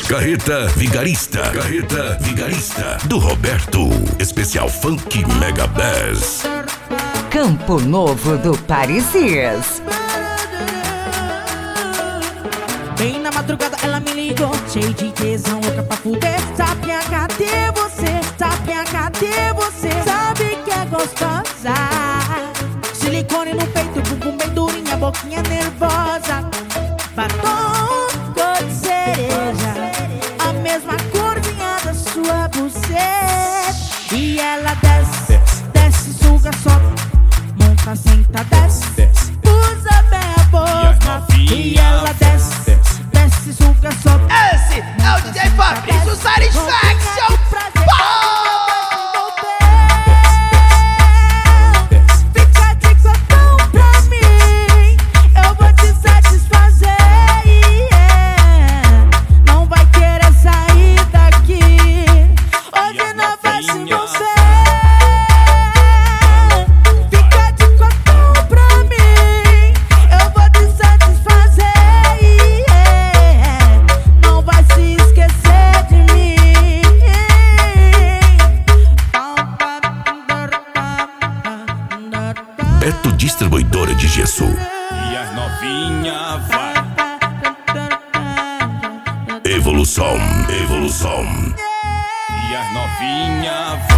Carreta Vigarista. Carreta Vigarista. Do Roberto. Especial Funk Mega Bass. Campo Novo do Parecis. Bem na madrugada ela me ligou, cheio de tesão, louca pra fuder. Tapinha, cadê você? Tapinha, cadê você? Sabe que é gostosa. Silicone no peito, bumbum bem durinha, boquinha nervosa. Batom cor de cereja, a mesma corzinha da sua buceta. E ela desce, desce, suga, sobe, monta, senta, desce, usa bem a boca. E ela desce, desce, suga, sobe. Esse é o DJ Fabrício Satisfaction. Fica de cotão pra mim, eu vou te satisfazer. Não vai querer sair daqui, hoje não vai se você. Fica de cotão pra mim, eu vou te satisfazer. Não vai se esquecer de mim. Beto Distribuidora de Gesso. E as novinha vai. Evolução. Evolução. E as novinha vai.